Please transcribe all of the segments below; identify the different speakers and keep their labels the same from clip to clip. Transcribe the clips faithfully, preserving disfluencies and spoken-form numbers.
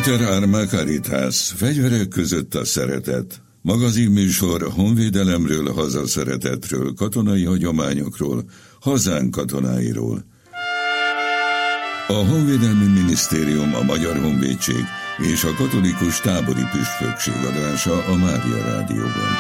Speaker 1: Inter Arma Caritas, fegyverek között a szeretet. Magazinműsor honvédelemről, hazaszeretetről, katonai hagyományokról, hazánk katonáiról. A Honvédelmi Minisztérium, a Magyar Honvédség és a Katolikus Tábori Püspökség adása a Mária Rádióban.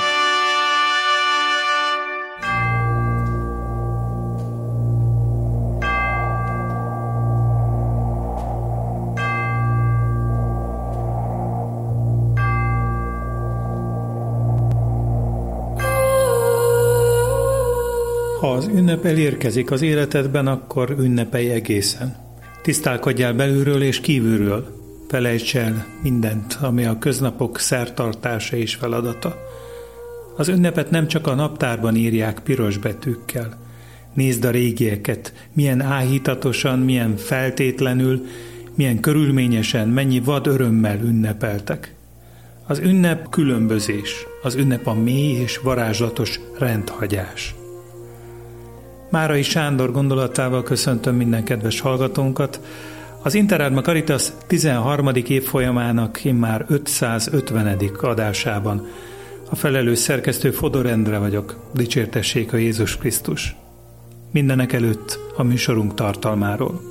Speaker 2: Ha az ünnep elérkezik az életedben, akkor ünnepelj egészen. Tisztálkodjál belülről és kívülről. Felejts el mindent, ami a köznapok szertartása és feladata. Az ünnepet nem csak a naptárban írják piros betűkkel. Nézd a régieket, milyen áhítatosan, milyen feltétlenül, milyen körülményesen, mennyi vad örömmel ünnepeltek. Az ünnep különbözés, az ünnep a mély és varázslatos rendhagyás. Márai Sándor gondolatával köszöntöm minden kedves hallgatónkat. Az Inter Arma Caritas tizenharmadik évfolyamának immár ötszázötvenedik adásában. A felelős szerkesztő Fodor Endre vagyok. Dicsértessék a Jézus Krisztus. Mindenek előtt a műsorunk tartalmáról.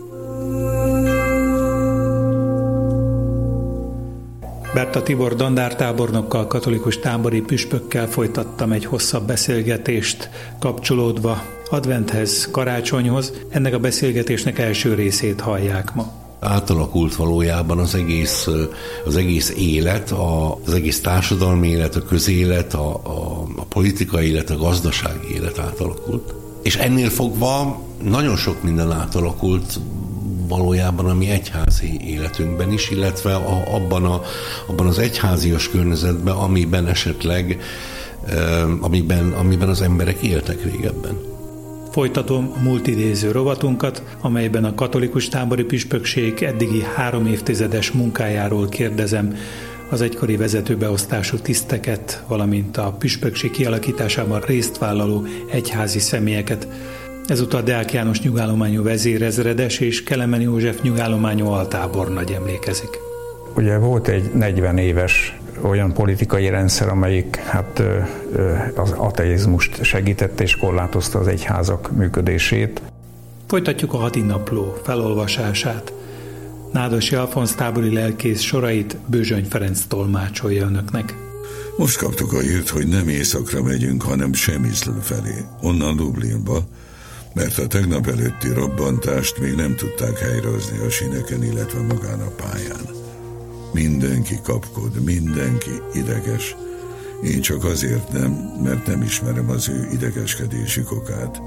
Speaker 2: Berta Tibor dandártábornokkal, katolikus tábori püspökkel folytattam egy hosszabb beszélgetést, kapcsolódva adventhez, karácsonyhoz. Ennek a beszélgetésnek első részét hallják ma.
Speaker 3: Átalakult valójában az egész, az egész élet, az egész társadalmi élet, a közélet, a, a, a politikai élet, a gazdasági élet átalakult. És ennél fogva nagyon sok minden átalakult valójában a mi egyházi életünkben is, illetve a, abban, a, abban az egyházias környezetben, amiben esetleg, amiben, amiben az emberek éltek régebben.
Speaker 2: Folytatom a multidéző rovatunkat, amelyben a katolikus tábori püspökség eddigi három évtizedes munkájáról kérdezem az egykori vezetőbeosztású tiszteket, valamint a püspökség kialakításában részt vállaló egyházi személyeket. Ezúttal Deák János nyugállományú vezérezredes és Kelemen József nyugállományú altábornagy emlékezik.
Speaker 4: Ugye volt egy negyven éves olyan politikai rendszer, amelyik hát az ateizmust segítette és korlátozta az egyházak működését.
Speaker 2: Folytatjuk a hadinapló felolvasását. Nádosi Alfonz tábori lelkész sorait Bőzsöny Ferenc tolmácsolja önöknek.
Speaker 1: Most kaptuk a hírt, hogy nem északra megyünk, hanem Semiszl felé, onnan Dublinba, mert a tegnap előtti robbantást még nem tudták helyrehozni a sineken, illetve magán a pályán. Mindenki kapkod, mindenki ideges. Én csak azért nem, mert nem ismerem az ő idegeskedésük okát.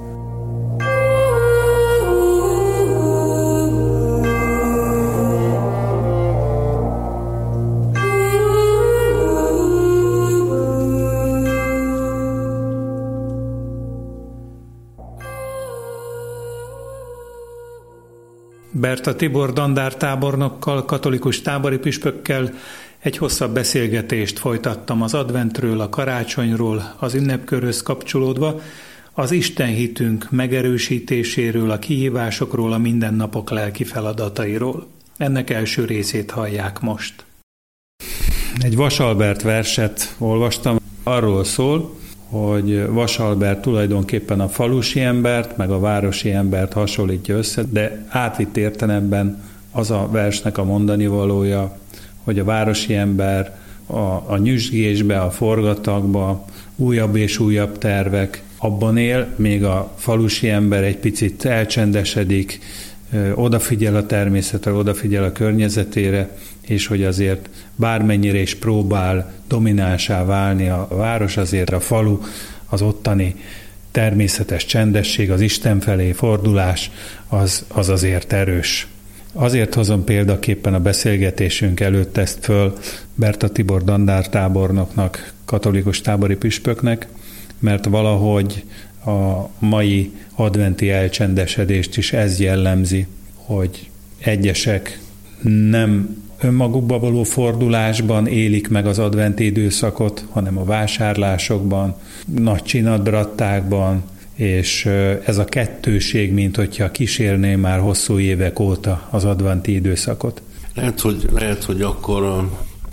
Speaker 2: Berta Tibor dandártábornokkal, katolikus tábori püspökkel egy hosszabb beszélgetést folytattam az adventről, a karácsonyról, az ünnepkörhöz kapcsolódva, az istenhitünk megerősítéséről, a kihívásokról, a mindennapok lelki feladatairól. Ennek első részét hallják most. Egy Vasalbert verset olvastam, arról szól, hogy Vasalbert tulajdonképpen a falusi embert, meg a városi embert hasonlítja össze, de átvitt értelemben az a versnek a mondani valója, hogy a városi ember a, a nyüzsgésbe, a forgatagba, újabb és újabb tervek, abban él, még a falusi ember egy picit elcsendesedik, odafigyel a természetre, odafigyel a környezetére, és hogy azért bármennyire is próbál dominánsá válni a város, azért a falu, az ottani természetes csendesség, az Isten felé fordulás, az, az azért erős. Azért hozom példaképpen a beszélgetésünk előtt ezt föl Berta Tibor dandártábornoknak, katolikus tábori püspöknek, mert valahogy a mai adventi elcsendesedést is ez jellemzi, hogy egyesek nem önmagukba való fordulásban élik meg az adventi időszakot, hanem a vásárlásokban, nagy csinadbrattákban, és ez a kettőség, mint hogyha kísérné már hosszú évek óta az adventi időszakot.
Speaker 3: Lehet, hogy, lehet, hogy akkor a,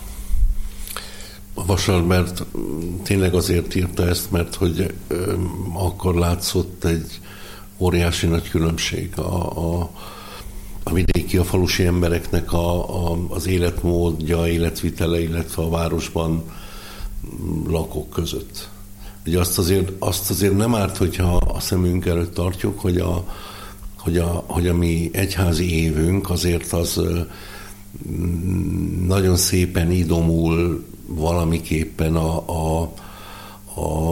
Speaker 3: a Vasalbert tényleg azért írta ezt, mert hogy ö, akkor látszott egy óriási nagy különbség a, a, a vidéki, a falusi embereknek a, a, az életmódja, életvitele, illetve a városban lakók között. Ugye azt azért, azt azért nem árt, hogyha a szemünk előtt tartjuk, hogy a, hogy a, hogy a mi egyházi évünk azért az nagyon szépen idomul valamiképpen a, a, a,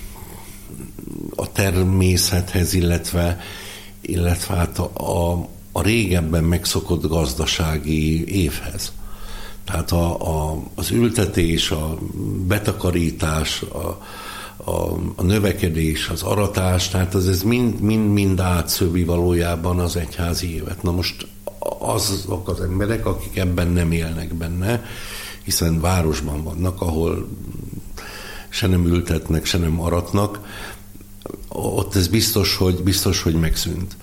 Speaker 3: a természethez, illetve, illetve hát a, a, a régebben megszokott gazdasági évhez. Tehát a, a, az ültetés, a betakarítás, a, a, a növekedés, az aratás, tehát az, ez mind, mind, mind átszövi valójában az egyházi évet. Na most azok az emberek, akik ebben nem élnek benne, hiszen városban vannak, ahol se nem ültetnek, se nem aratnak, ott ez biztos, hogy, biztos, hogy megszűnt.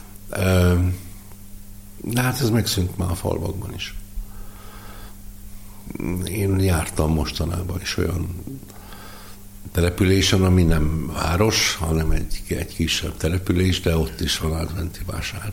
Speaker 3: De hát ez megszűnt már a falvakban is. Én jártam mostanában is olyan településen, ami nem város, hanem egy, egy kisebb település, de ott is van adventi vásár.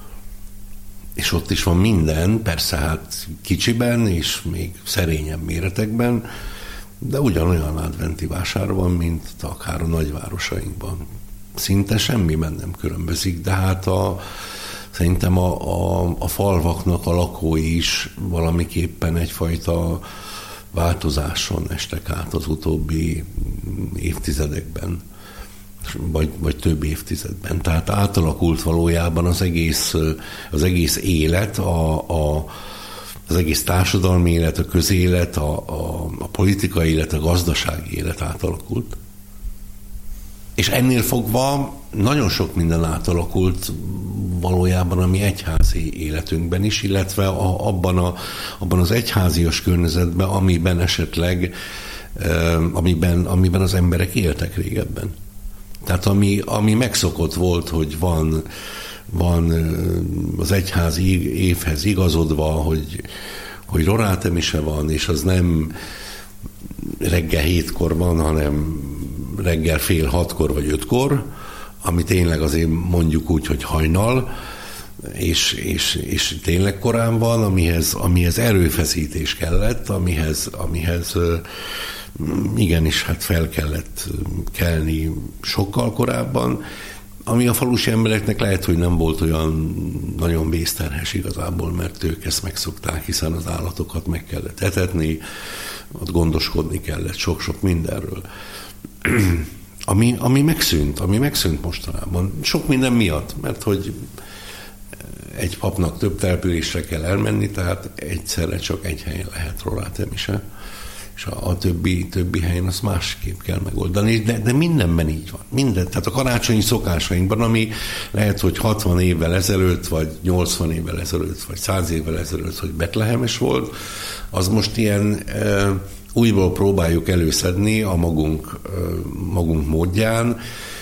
Speaker 3: És ott is van minden, persze hát kicsiben és még szerényebb méretekben, de ugyanolyan adventi vásár van, mint akár a nagyvárosainkban. Szinte semmiben nem különbözik, de hát a, szerintem a, a, a falvaknak a lakói is valamiképpen egyfajta változáson estek át az utóbbi évtizedekben, vagy, vagy több évtizedben. Tehát átalakult valójában az egész, az egész élet, a, a, az egész társadalmi élet, a közélet, a, a, a politikai élet, a gazdasági élet átalakult. És ennél fogva nagyon sok minden átalakult valójában a mi egyházi életünkben is, illetve a, abban, a, abban az egyházias környezetben, amiben esetleg, amiben, amiben az emberek éltek régebben. Tehát ami, ami megszokott volt, hogy van, van az egyházi évhez igazodva, hogy, hogy rorátemise van, és az nem reggel hétkor van, hanem reggel fél hatkor vagy ötkor, ami tényleg azért mondjuk úgy, hogy hajnal, és, és, és tényleg korán van, amihez, amihez erőfeszítés kellett, amihez, amihez igenis hát fel kellett kelni sokkal korábban, ami a falusi embereknek lehet, hogy nem volt olyan nagyon vészterhes igazából, mert ők ezt megszokták, hiszen az állatokat meg kellett etetni, ott gondoskodni kellett sok-sok mindenről. Ami, ami megszűnt, ami megszűnt mostanában. Sok minden miatt, mert hogy egy papnak több településre kell elmenni, tehát egyszerre csak egy helyen lehet rorátemise, és a, a többi, többi helyen azt másképp kell megoldani, de, de mindenben így van. Minden, tehát a karácsonyi szokásainkban, ami lehet, hogy hatvan évvel ezelőtt, vagy nyolcvan évvel ezelőtt, vagy száz évvel ezelőtt, hogy betlehemes volt, az most ilyen e, újból próbáljuk előszedni a magunk, e, magunk módján,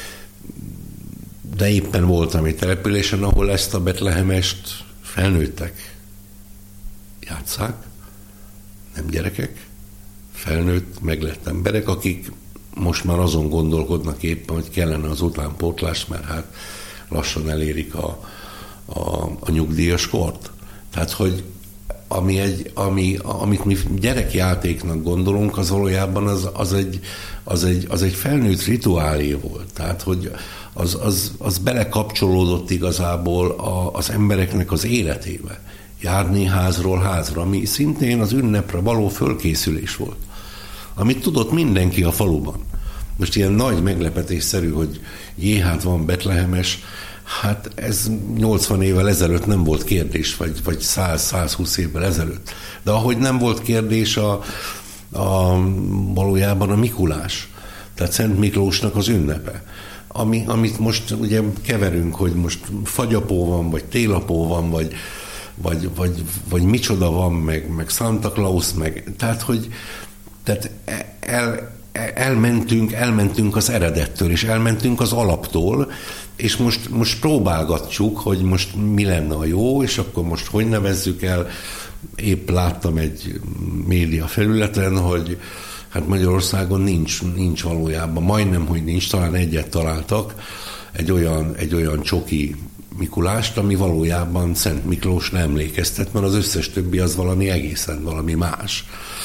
Speaker 3: de éppen voltam egy településen, ahol ezt a betlehemest felnőttek játsszák, nem gyerekek, felnőtt, meglett emberek, akik most már azon gondolkodnak éppen, hogy kellene az utánpótlás, mert hát lassan elérik a, a, a nyugdíjas kort. Tehát, hogy ami egy, ami, amit mi gyerekjátéknak gondolunk, az valójában az, az, egy, az, egy, az egy felnőtt rituálé volt. Tehát, hogy az, az, az belekapcsolódott igazából a, az embereknek az életébe. Járni házról házra, ami szintén az ünnepre való fölkészülés volt. Amit tudott mindenki a faluban. Most ilyen nagy meglepetésszerű, hogy jé, hát van betlehemes, hát ez nyolcvan évvel ezelőtt nem volt kérdés, vagy, vagy száz-százhúsz évvel ezelőtt. De ahogy nem volt kérdés a, a, valójában a Mikulás, tehát Szent Miklósnak az ünnepe. Ami, amit most ugye keverünk, hogy most fagyapó van, vagy télapó van, vagy Vagy, vagy, vagy micsoda van, meg, meg Santa Claus, meg, tehát, hogy tehát el, elmentünk, elmentünk az eredettől, és elmentünk az alaptól, és most, most próbálgatjuk, hogy most mi lenne a jó, és akkor most hogy nevezzük el. Épp láttam egy média felületen, hogy hát Magyarországon nincs, nincs valójában, majdnem, hogy nincs, talán egyet találtak, egy olyan, egy olyan csoki Mikulást, ami valójában Szent Miklósra emlékeztet, mert az összes többi az valami egészen valami más.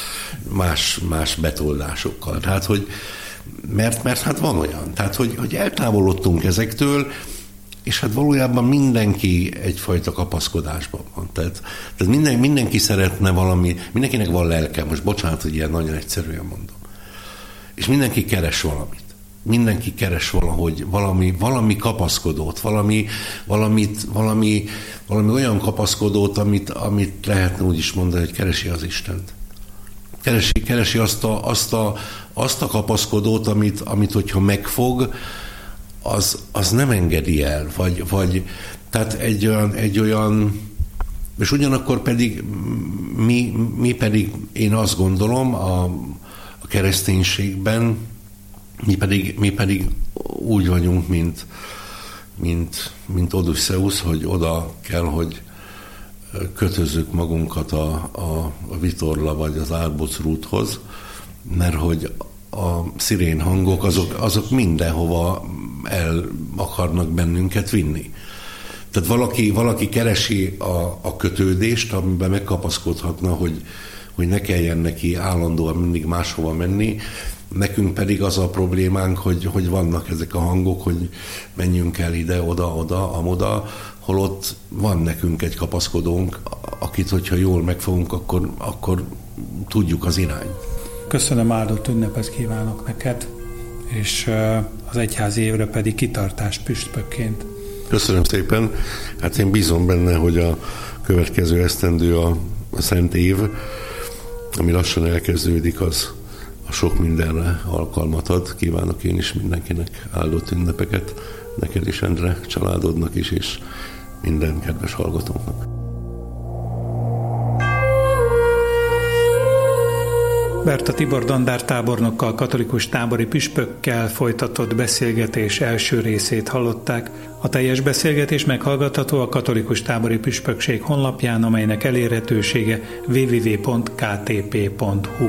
Speaker 3: Más, más betoldásokkal. Tehát, hogy mert, mert hát van olyan. Tehát, hogy, hogy eltávolodtunk ezektől, és hát valójában mindenki egyfajta kapaszkodásban van. Tehát, tehát minden, mindenki szeretne valami, mindenkinek van lelke, most bocsánat, hogy ilyen nagyon egyszerűen mondom. És mindenki keres valamit. Mindenki keres valahogy valami, valami kapaszkodót, valami, valamit, valami, valami olyan kapaszkodót, amit, amit lehetne úgy is mondani, hogy keresi az Istent. Keresi, keresi azt, a, azt, a, azt a kapaszkodót, amit, amit hogyha megfog, az, az nem engedi el. Vagy, vagy, tehát egy olyan, egy olyan, és ugyanakkor pedig mi, mi pedig, én azt gondolom, a, a kereszténységben, mi pedig, mi pedig úgy vagyunk, mint, mint, mint Odysseus, hogy oda kell, hogy kötözzük magunkat a, a, a vitorla vagy az árbocrúthoz, mert hogy a szirén hangok azok, azok mindenhova el akarnak bennünket vinni. Tehát valaki, valaki keresi a, a kötődést, amiben megkapaszkodhatna, hogy, hogy ne kelljen neki állandóan mindig máshova menni. Nekünk pedig az a problémánk, hogy, hogy vannak ezek a hangok, hogy menjünk el ide, oda, oda, amoda, holott van nekünk egy kapaszkodónk, akit, hogyha jól megfogunk, akkor, akkor tudjuk az irányt.
Speaker 2: Köszönöm, áldott ünnepet kívánok neked, és az egyházi évre pedig kitartást püspökként.
Speaker 3: Köszönöm szépen. Hát én bízom benne, hogy a következő esztendő a, a Szent Év, ami lassan elkezdődik, az a sok mindenre alkalmat ad. Kívánok én is mindenkinek áldott ünnepeket, neked is, Endre, családodnak is, és minden kedves hallgatónknak.
Speaker 2: Berta Tibor dandártábornokkal, katolikus tábori püspökkel folytatott beszélgetés első részét hallották. A teljes beszélgetés meghallgatható a Katolikus Tábori Püspökség honlapján, amelynek elérhetősége double-u double-u double-u pont k t p pont h u.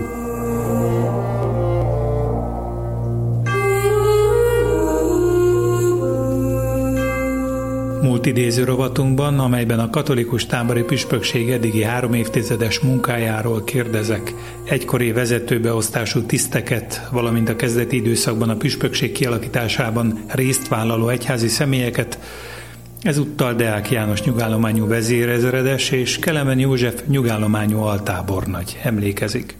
Speaker 2: Múlt idéző rovatunkban, amelyben a Katolikus Tábori Püspökség eddigi három évtizedes munkájáról kérdezek, egykori vezetőbeosztású tiszteket, valamint a kezdeti időszakban a püspökség kialakításában részt vállaló egyházi személyeket, ezúttal Deák János nyugállományú vezérezredes és Kelemen József nyugállományú altábornagy emlékezik.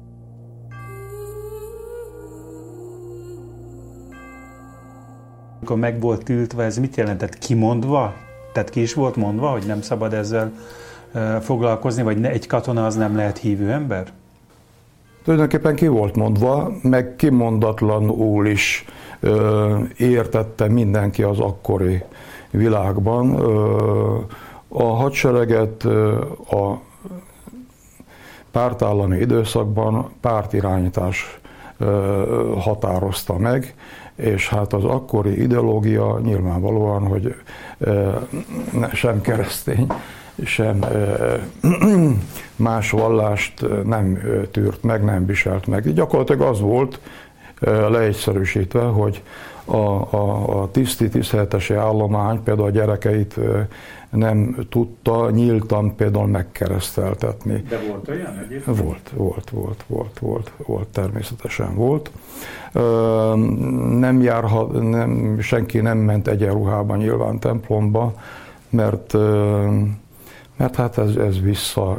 Speaker 2: Amikor meg volt tiltva, ez mit jelentett? Kimondva? Tehát ki is volt mondva, hogy nem szabad ezzel uh, foglalkozni, vagy ne, egy katona az nem lehet hívő ember?
Speaker 5: Tulajdonképpen ki volt mondva, meg kimondatlanul is uh, értette mindenki az akkori világban. Uh, a hadsereget uh, a pártállami időszakban pártirányítás uh, határozta meg, és hát az akkori ideológia nyilvánvalóan, hogy sem keresztény, sem más vallást nem tűrt meg, nem viselt meg. Gyakorlatilag az volt, leegyszerűsítve, hogy a, a, a tiszti, tiszteletesi állomány például a gyerekeit nem tudta nyíltan például megkereszteltetni.
Speaker 2: De volt olyan egyébként?
Speaker 5: Volt, volt, volt, volt, volt, volt, természetesen volt. Nem járhat, nem, senki nem ment egyenruhában nyilván templomba, mert, mert hát ez, ez vissza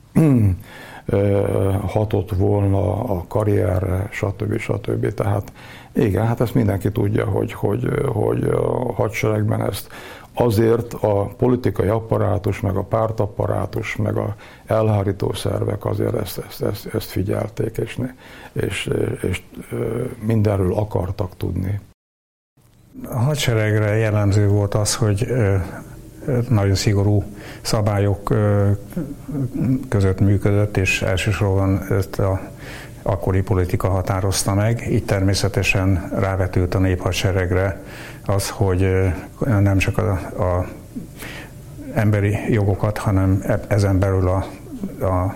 Speaker 5: hatott volna a karrierre, stb. stb. Tehát igen, hát ezt mindenki tudja, hogy, hogy, hogy a hadseregben ezt azért a politikai apparátus, meg a pártapparátus, meg a elhárító szervek azért ezt, ezt, ezt, ezt figyelték, és, és, és mindenről akartak tudni.
Speaker 4: A hadseregre jellemző volt az, hogy nagyon szigorú szabályok között működött, és elsősorban ezt a akkori politika határozta meg, így természetesen rávetült a néphadseregre az, hogy nem csak a, a emberi jogokat, hanem ezen belül a, a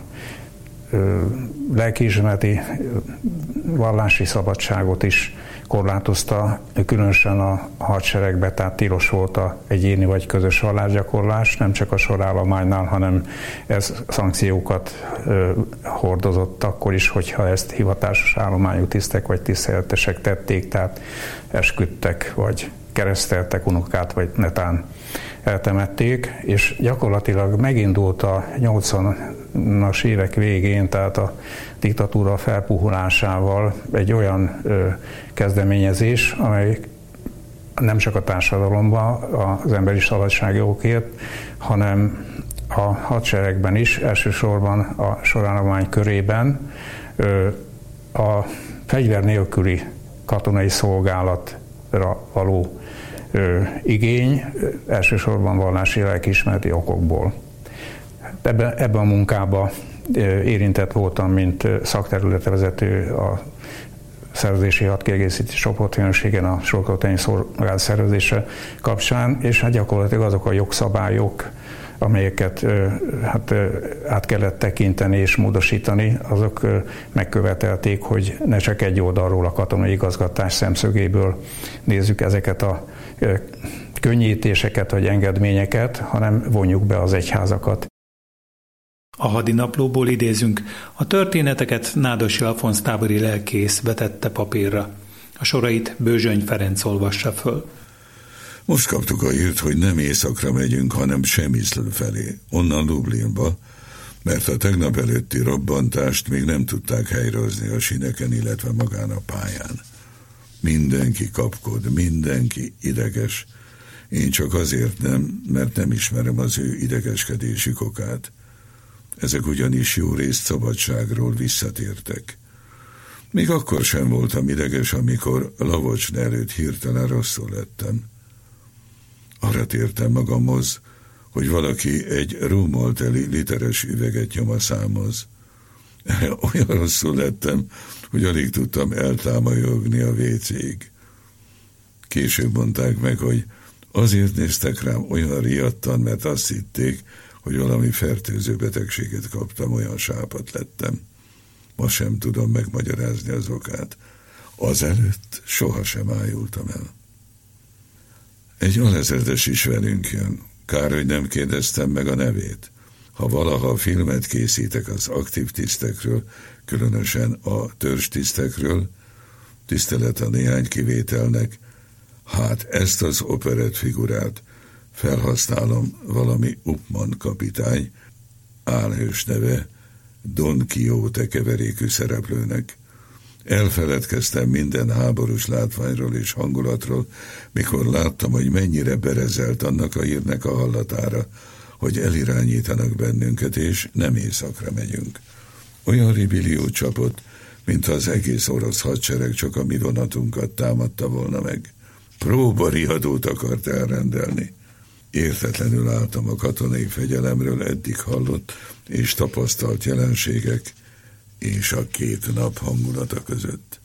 Speaker 4: lelkiismereti vallási szabadságot is korlátozta, különösen a hadseregbe, tehát tilos volt a egyéni vagy közös vallásgyakorlás, nem csak a sorállománynál, hanem ez szankciókat ö, hordozott akkor is, hogyha ezt hivatásos állományú tisztek vagy tiszteletesek tették, tehát esküdtek, vagy kereszteltek unokát, vagy netán eltemették, és gyakorlatilag megindult a nyolcvanas évek végén, tehát a diktatúra felpuhulásával egy olyan ö, kezdeményezés, amely nem csak a társadalomban az emberi szabadságjogokért, hanem a hadseregben is, elsősorban a sorállomány körében ö, a fegyver nélküli katonai szolgálatra való ö, igény, elsősorban vallási lelkiismereti okokból. Ebben, ebben a munkában érintett voltam, mint szakterületvezető a szervezési hadkiegészítés csoportfőnökségen a sorkatonai szolgálat szervezése kapcsán, és hát gyakorlatilag azok a jogszabályok, amelyeket hát, át kellett tekinteni és módosítani, azok megkövetelték, hogy ne csak egy oldalról a katonai igazgatás szemszögéből nézzük ezeket a könnyítéseket vagy engedményeket, hanem vonjuk be az egyházakat.
Speaker 2: A hadinaplóból idézünk, a történeteket Nádosi Alfonz tábori lelkész vetette papírra. A sorait Bőzsöny Ferenc olvassa föl.
Speaker 1: Most kaptuk a hírt, hogy nem északra megyünk, hanem Przemyszl felé, onnan Lublinba, mert a tegnap előtti robbantást még nem tudták helyrehozni a sineken, illetve magán a pályán. Mindenki kapkod, mindenki ideges. Én csak azért nem, mert nem ismerem az ő idegeskedésük okát. Ezek ugyanis jó részt szabadságról visszatértek. Még akkor sem voltam ideges, amikor Lavocsne előtt hirtelen rosszul lettem. Arra tértem magamhoz, hogy valaki egy rómolteli literes üveget nyom a számhoz. Olyan rosszul lettem, hogy alig tudtam eltámajogni a vécéig. Később mondták meg, hogy azért néztek rám olyan riadtan, mert azt hitték, hogy valami fertőző betegséget kaptam, olyan sápat lettem. Ma sem tudom megmagyarázni az okát. Azelőtt sohasem ájultam el. Egy alezredes is velünk jön. Kár, hogy nem kérdeztem meg a nevét. Ha valaha filmet készítek az aktív tisztekről, különösen a törzstisztekről, tisztelet a néhány kivételnek, hát ezt az operett figurát felhasználom valami Uppmann kapitány, álhős neve, Don Quixote keverékű szereplőnek. Elfeledkeztem minden háborús látványról és hangulatról, mikor láttam, hogy mennyire berezelt annak a hírnek a hallatára, hogy elirányítanak bennünket, és nem északra megyünk. Olyan ribillió csapott, mintha az egész orosz hadsereg csak a mi vonatunkat támadta volna meg. Próbariadót akart elrendelni. Értetlenül álltam a katonai fegyelemről eddig hallott és tapasztalt jelenségek és a két nap hangulata között.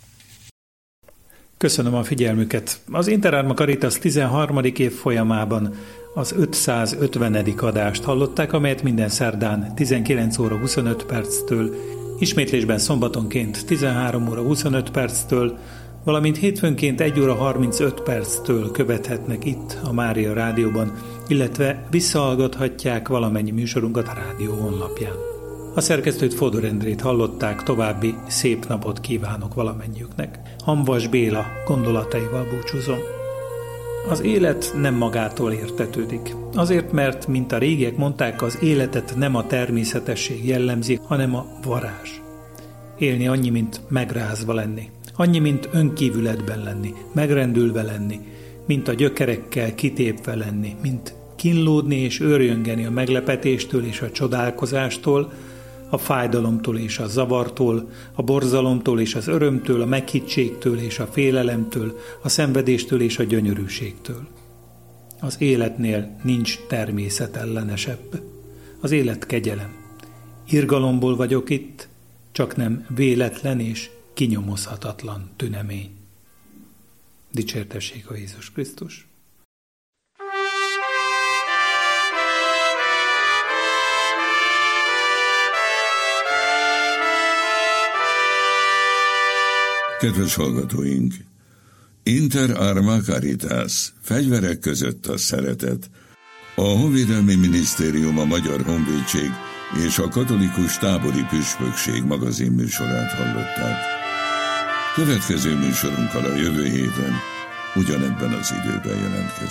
Speaker 2: Köszönöm a figyelmüket. Az Interárma Caritas tizenharmadik év folyamában az ötszázötvenedik adást hallották, amelyet minden szerdán tizenkilenc óra huszonöt perctől, ismétlésben szombatonként tizenhárom óra huszonöt perctől, valamint hétfőnként egy óra harmincöt perctől követhetnek itt a Mária Rádióban, illetve visszahallgathatják valamennyi műsorunkat a rádió honlapján. A szerkesztőt, Fodor Endrét hallották, további szép napot kívánok valamennyiüknek. Hamvas Béla gondolataival búcsúzom. Az élet nem magától értetődik. Azért, mert, mint a régiek mondták, az életet nem a természetesség jellemzi, hanem a varázs. Élni annyi, mint megrázva lenni. Annyi, mint önkívületben lenni, megrendülve lenni, mint a gyökerekkel kitépve lenni, mint kínlódni és őrjöngeni a meglepetéstől és a csodálkozástól, a fájdalomtól és a zavartól, a borzalomtól és az örömtől, a meghittségtől és a félelemtől, a szenvedéstől és a gyönyörűségtől. Az életnél nincs természetellenesebb. Az élet kegyelem. Irgalomból vagyok itt, csak nem véletlen és kinyomozhatatlan tünemény. Dicsértessék a Jézus Krisztus!
Speaker 1: Kedves hallgatóink! Inter arma caritas, fegyverek között a szeretet. A Honvédelmi Minisztérium, a Magyar Honvédség és a Katolikus Tábori Püspökség magazin műsorát hallották. Következő műsorunkkal a jövő héten ugyanebben az időben jelentkezünk.